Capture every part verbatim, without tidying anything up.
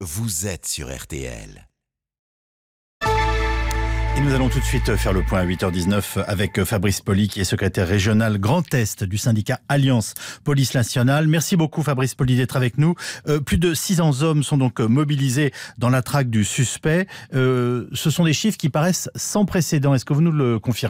vous êtes sur R T L. Et nous allons tout de suite faire le point à huit heures dix-neuf avec Fabrice Poly, qui est secrétaire régional Grand Est du syndicat Alliance Police Nationale. Merci beaucoup Fabrice Poly d'être avec nous. Euh, plus de six cents hommes sont donc mobilisés dans la traque du suspect. Euh, ce sont des chiffres qui paraissent sans précédent. Est-ce que vous nous le confirmez ?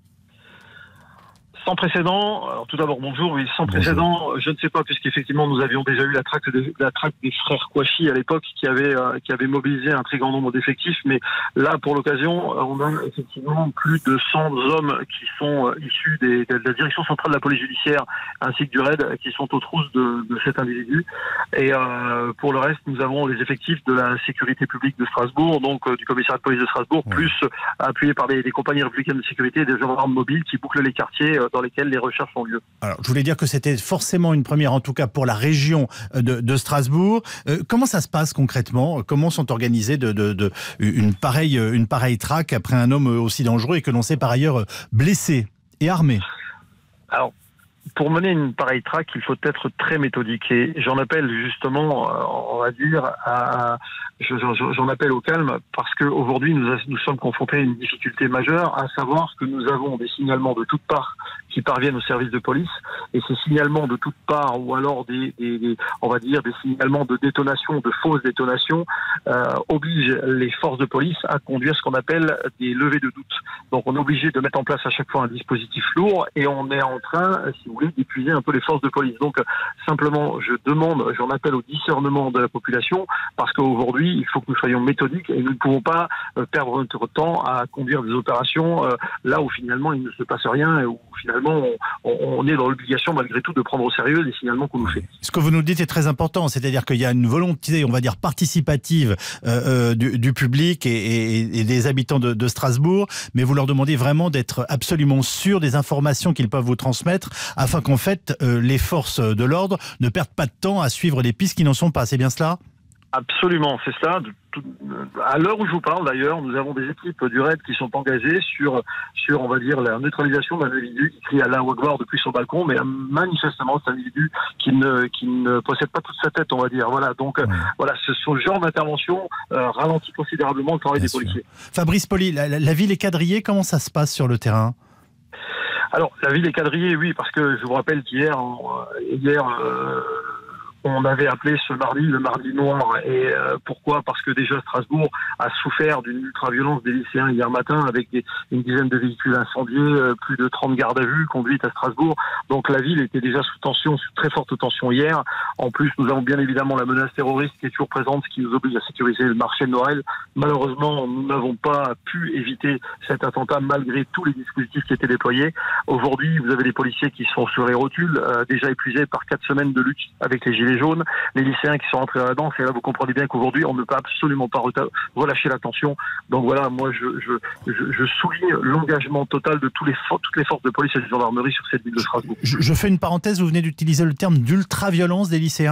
Sans précédent, alors tout d'abord bonjour, oui, sans Bonjour. précédent, je ne sais pas, puisqu'effectivement nous avions déjà eu la traque, de, la traque des frères Kouachi à l'époque qui avait, euh, qui avait mobilisé un très grand nombre d'effectifs, mais là pour l'occasion on a effectivement plus de cent hommes qui sont euh, issus des, de la direction centrale de la police judiciaire ainsi que du R A I D qui sont aux trousses de, de cet individu. Et euh, pour le reste nous avons les effectifs de la sécurité publique de Strasbourg, donc euh, du commissariat de police de Strasbourg, Ouais. plus euh, appuyés par des, des compagnies républicaines de sécurité et des gendarmes mobiles qui bouclent les quartiers euh, dans lesquels les recherches ont lieu. Alors, je voulais dire que c'était forcément une première, en tout cas pour la région de, de Strasbourg. Euh, comment ça se passe concrètement ? Comment sont organisées de, de, de, une, pareille, une pareille traque après un homme aussi dangereux et que l'on sait par ailleurs blessé et armé ? Alors, pour mener une pareille traque, il faut être très méthodique. Et j'en appelle justement, on va dire, à, j'en appelle au calme, parce qu'aujourd'hui, nous, nous sommes confrontés à une difficulté majeure, à savoir que nous avons des signalements de toutes parts qui parviennent aux services de police, et ces signalements de toutes parts, ou alors des, des, des on va dire, des signalements de détonation, de fausses détonations, euh, obligent les forces de police à conduire ce qu'on appelle des levées de doute. Donc on est obligé de mettre en place à chaque fois un dispositif lourd, et on est en train, si vous voulez, d'épuiser un peu les forces de police. Donc simplement, je demande, j'en appelle au discernement de la population, parce qu'aujourd'hui, il faut que nous soyons méthodiques, et nous ne pouvons pas euh, perdre notre temps à conduire des opérations euh, là où finalement il ne se passe rien, et où finalement on, on est dans l'obligation malgré tout de prendre au sérieux les signalements qu'on nous fait. Ce que vous nous dites est très important, c'est-à-dire qu'il y a une volonté, on va dire, participative euh, euh, du, du public et, et, et des habitants de, de Strasbourg, mais vous leur demandez vraiment d'être absolument sûrs des informations qu'ils peuvent vous transmettre, afin qu'en fait, euh, les forces de l'ordre ne perdent pas de temps à suivre des pistes qui n'en sont pas. C'est bien cela ? Absolument, c'est ça. À l'heure où je vous parle d'ailleurs, nous avons des équipes du R A I D qui sont engagées sur, sur on va dire, la neutralisation d'un individu qui crie Allahu Akbar depuis son balcon, mais manifestement cet individu qui ne, qui ne possède pas toute sa tête, on va dire. Voilà, donc ouais. voilà, ce, ce genre d'intervention euh, ralentit considérablement le travail bien des sûr. policiers. Fabrice Poly, la, la, la ville est quadrillée, comment ça se passe sur le terrain ? Alors, la ville est quadrillée, oui, parce que je vous rappelle qu'hier, hier, euh, on avait appelé ce mardi le mardi noir. Et euh, pourquoi ? Parce que déjà Strasbourg a souffert d'une ultra-violence des lycéens hier matin avec des, une dizaine de véhicules incendiés, euh, plus de trente gardes à vue conduites à Strasbourg. Donc la ville était déjà sous tension, sous très forte tension hier. En plus, nous avons bien évidemment la menace terroriste qui est toujours présente, ce qui nous oblige à sécuriser le marché de Noël. Malheureusement, nous n'avons pas pu éviter cet attentat malgré tous les dispositifs qui étaient déployés. Aujourd'hui, vous avez des policiers qui sont sur les rotules, euh, déjà épuisés par quatre semaines de lutte avec les gilets jaunes, les lycéens qui sont entrés dans la danse, et là vous comprenez bien qu'aujourd'hui on ne peut absolument pas relâcher la tension. Donc voilà, moi je, je, je, je souligne l'engagement total de tous les for- toutes les forces de police et de gendarmerie sur cette ville de Strasbourg. Je, je fais une parenthèse, vous venez d'utiliser le terme d'ultra-violence des lycéens ?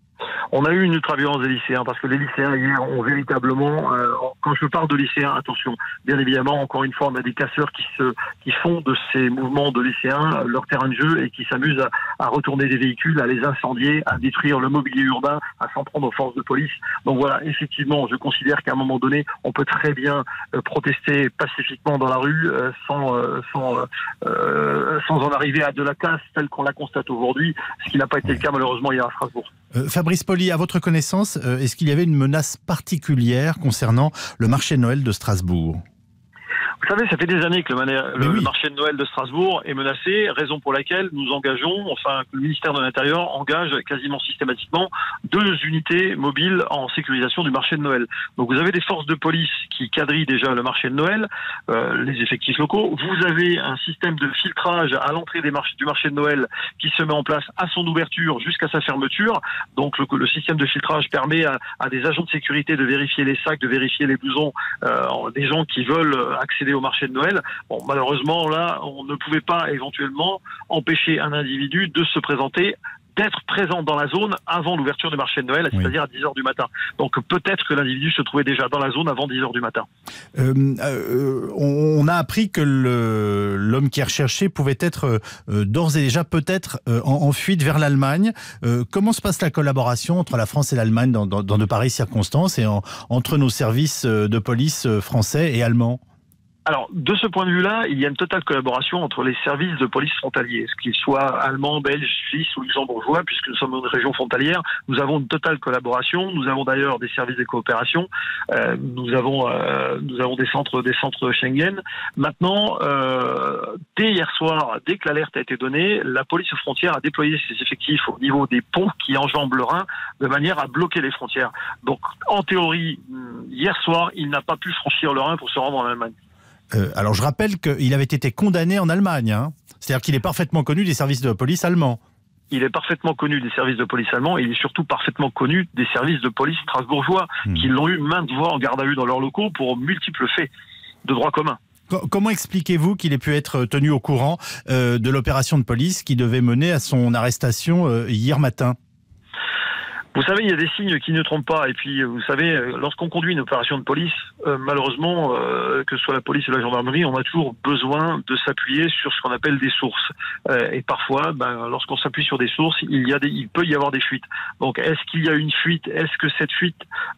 On a eu une ultra-violence des lycéens parce que les lycéens hier ont véritablement, euh, quand je parle de lycéens, attention, bien évidemment, encore une fois, on a des casseurs qui se, qui font de ces mouvements de lycéens leur terrain de jeu et qui s'amusent à, à retourner des véhicules, à les incendier, à détruire le mobilier urbain, à s'en prendre aux forces de police. Donc voilà, effectivement, je considère qu'à un moment donné, on peut très bien euh, protester pacifiquement dans la rue euh, sans, euh, sans, euh, sans en arriver à de la casse telle qu'on la constate aujourd'hui, ce qui n'a pas été le cas malheureusement hier à Strasbourg. Euh, Fabrice Poly, à votre connaissance, euh, est-ce qu'il y avait une menace particulière concernant le marché de Noël de Strasbourg ? Vous savez, ça fait des années que le, mani- le, oui. le marché de Noël de Strasbourg est menacé, raison pour laquelle nous engageons, enfin, le ministère de l'Intérieur engage quasiment systématiquement deux unités mobiles en sécurisation du marché de Noël. Donc vous avez des forces de police qui quadrillent déjà le marché de Noël, euh, les effectifs locaux. Vous avez un système de filtrage à l'entrée des marchés, du marché de Noël qui se met en place à son ouverture jusqu'à sa fermeture. Donc le, le système de filtrage permet à, à des agents de sécurité de vérifier les sacs, de vérifier les blousons euh, des gens qui veulent accéder au marché de Noël. Bon, malheureusement, là, on ne pouvait pas éventuellement empêcher un individu de se présenter d'être présente dans la zone avant l'ouverture du marché de Noël, c'est-à-dire oui. à dix heures du matin. Donc peut-être que l'individu se trouvait déjà dans la zone avant dix heures du matin. Euh, euh, on a appris que le, l'homme qui est recherché pouvait être euh, d'ores et déjà peut-être euh, en, en fuite vers l'Allemagne. Euh, comment se passe la collaboration entre la France et l'Allemagne dans, dans, dans de pareilles circonstances et en, entre nos services de police français et allemands ? Alors, de ce point de vue-là, il y a une totale collaboration entre les services de police frontaliers, qu'ils soient allemands, belges, suisses ou luxembourgeois, puisque nous sommes une région frontalière. Nous avons une totale collaboration. Nous avons d'ailleurs des services de coopération. Euh, nous avons euh, nous avons des centres des centres Schengen. Maintenant, euh, dès hier soir, dès que l'alerte a été donnée, la police aux frontières a déployé ses effectifs au niveau des ponts qui enjambent le Rhin, de manière à bloquer les frontières. Donc, en théorie, hier soir, il n'a pas pu franchir le Rhin pour se rendre en Allemagne. Euh, alors je rappelle qu'il avait été condamné en Allemagne, hein. C'est-à-dire qu'il est parfaitement connu des services de police allemands. Il est parfaitement connu des services de police allemands et il est surtout parfaitement connu des services de police strasbourgeois mmh. qui l'ont eu maintes fois en garde à vue dans leurs locaux pour multiples faits de droit commun. Comment expliquez-vous qu'il ait pu être tenu au courant euh, de l'opération de police qui devait mener à son arrestation euh, hier matin ? Vous savez, il y a des signes qui ne trompent pas. Et puis, vous savez, lorsqu'on conduit une opération de police, euh, malheureusement, euh, que ce soit la police ou la gendarmerie, on a toujours besoin de s'appuyer sur ce qu'on appelle des sources. Euh, et parfois, ben, lorsqu'on s'appuie sur des sources, il y a des, il peut y avoir des fuites. Donc, est-ce qu'il y a une fuite ? Est-ce que cette fuite,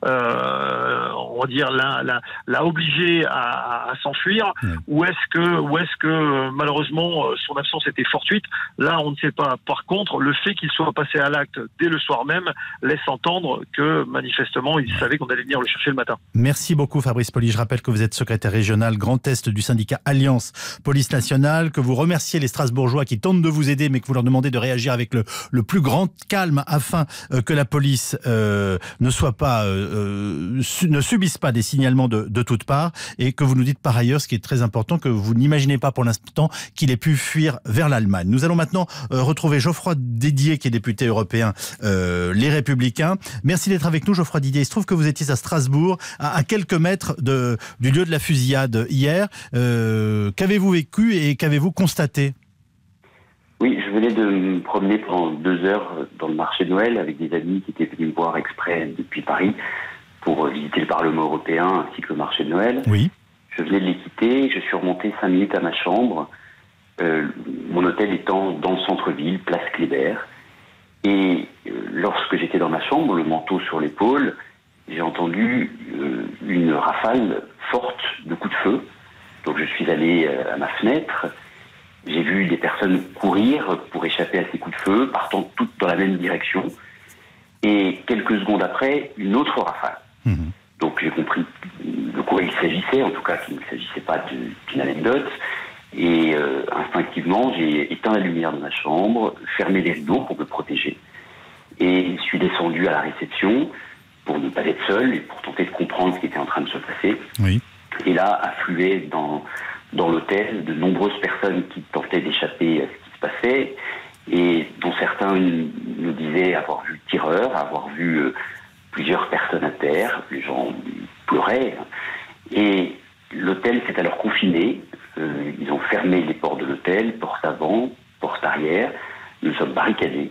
euh, on va dire, l'a, l'a, l'a obligé à, à s'enfuir ? Mmh. Ou est-ce que, ou est-ce que malheureusement, son absence était fortuite ? Là, on ne sait pas. Par contre, le fait qu'il soit passé à l'acte dès le soir même laisse entendre que, manifestement, il savait qu'on allait venir le chercher le matin. Merci beaucoup Fabrice Poly. Je rappelle que vous êtes secrétaire régional Grand Est du syndicat Alliance Police Nationale, que vous remerciez les Strasbourgeois qui tentent de vous aider, mais que vous leur demandez de réagir avec le, le plus grand calme afin euh, que la police euh, ne soit pas, euh, su, ne subisse pas des signalements de, de toutes parts, et que vous nous dites par ailleurs, ce qui est très important, que vous n'imaginez pas pour l'instant qu'il ait pu fuir vers l'Allemagne. Nous allons maintenant euh, retrouver Geoffroy Didier, qui est député européen euh, Les Républicains. Merci d'être avec nous, Geoffroy Didier. Il se trouve que vous étiez à Strasbourg, à, à quelques mètres de, du lieu de la fusillade hier. Euh, qu'avez-vous vécu et qu'avez-vous constaté ? Oui, je venais de me promener pendant deux heures dans le marché de Noël avec des amis qui étaient venus me voir exprès depuis Paris pour visiter le Parlement européen ainsi que le marché de Noël. Oui. Je venais de les quitter, je suis remonté cinq minutes à ma chambre, euh, mon hôtel étant dans le centre-ville, place Kléber. Et lorsque j'étais dans ma chambre, le manteau sur l'épaule, j'ai entendu euh, une rafale forte de coups de feu. Donc je suis allé euh, à ma fenêtre, j'ai vu des personnes courir pour échapper à ces coups de feu, partant toutes dans la même direction. Et quelques secondes après, une autre rafale. Mmh. Donc j'ai compris de quoi il s'agissait, en tout cas qu'il ne s'agissait pas de, d'une anecdote. Et euh, instinctivement, j'ai éteint la lumière de ma chambre, fermé les rideaux pour me protéger. Et je suis descendu à la réception pour ne pas être seul et pour tenter de comprendre ce qui était en train de se passer. Oui. Et là, affluaient dans, dans l'hôtel de nombreuses personnes qui tentaient d'échapper à ce qui se passait et dont certains nous disaient avoir vu le tireur, avoir vu euh, plusieurs personnes à terre. Les gens pleuraient. Et l'hôtel s'est alors confiné. Euh, ils ont fermé les portes de l'hôtel, porte avant, porte arrière. Nous sommes barricadés.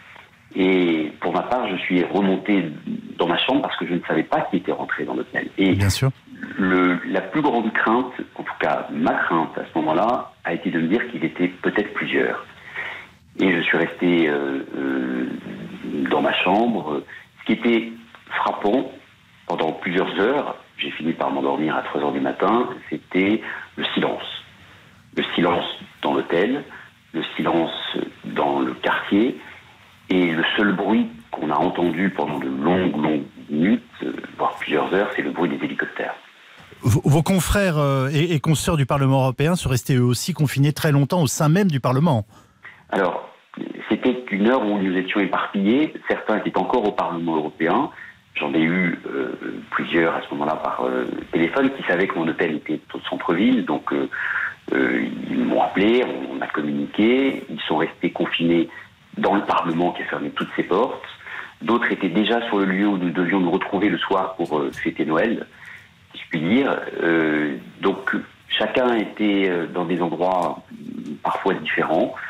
Et pour ma part, je suis remonté dans ma chambre parce que je ne savais pas qui était rentré dans l'hôtel. Et bien sûr. Le, la plus grande crainte, en tout cas ma crainte à ce moment-là, a été de me dire qu'il était peut-être plusieurs. Et je suis resté euh, euh, dans ma chambre. Ce qui était frappant pendant plusieurs heures, j'ai fini par m'endormir à trois heures du matin, c'était le silence. Le silence dans l'hôtel, le silence dans le quartier, et le seul bruit qu'on a entendu pendant de longues, longues minutes, voire plusieurs heures, c'est le bruit des hélicoptères. Vos confrères et consoeurs du Parlement européen sont restés eux aussi confinés très longtemps au sein même du Parlement. Alors, c'était une heure où nous étions éparpillés. Certains étaient encore au Parlement européen. J'en ai eu euh, plusieurs à ce moment-là par euh, téléphone qui savaient que mon hôtel était au centre-ville. Donc, euh, euh, ils m'ont appelé, on a communiqué. Ils sont restés confinés dans le Parlement qui a fermé toutes ses portes. D'autres étaient déjà sur le lieu où nous devions nous retrouver le soir pour euh, fêter Noël, si je puis dire. Euh, donc, chacun était dans des endroits parfois différents.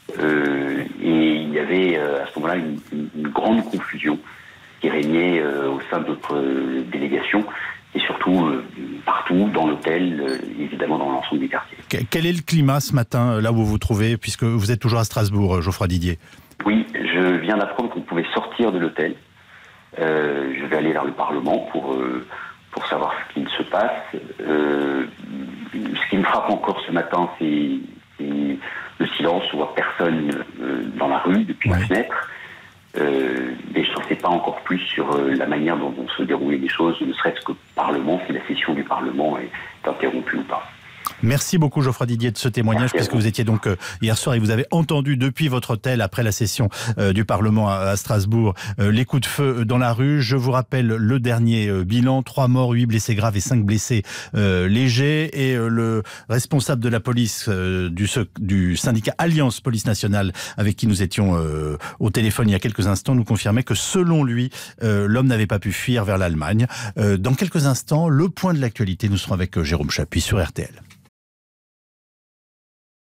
Euh, et il y avait euh, à ce moment-là une, une grande confusion qui régnait euh, au sein de notre euh, délégation et surtout euh, partout dans l'hôtel, euh, évidemment dans l'ensemble du quartier. Quel est le climat ce matin, là où vous vous trouvez, puisque vous êtes toujours à Strasbourg, Geoffroy Didier? Oui, je viens d'apprendre qu'on pouvait sortir de l'hôtel. Euh, je vais aller vers le Parlement pour, euh, pour savoir ce qu'il se passe. Euh, ce qui me frappe encore ce matin, c'est, c'est le silence. On voit personne euh, dans la rue depuis ouais. la fenêtre. Euh, mais je ne sais pas encore plus sur euh, la manière dont vont se dérouler les choses, ne serait-ce que le Parlement, si la session du Parlement est interrompue ou pas. Merci beaucoup Geoffroy Didier de ce témoignage, Merci puisque vous. vous étiez donc euh, hier soir et vous avez entendu depuis votre hôtel, après la session euh, du Parlement à, à Strasbourg, euh, les coups de feu dans la rue. Je vous rappelle le dernier euh, bilan, trois morts, huit blessés graves et cinq blessés euh, légers. Et euh, le responsable de la police euh, du, du syndicat Alliance Police Nationale, avec qui nous étions euh, au téléphone il y a quelques instants, nous confirmait que selon lui, euh, l'homme n'avait pas pu fuir vers l'Allemagne. Euh, dans quelques instants, le point de l'actualité, nous serons avec euh, Jérôme Chapuis sur R T L.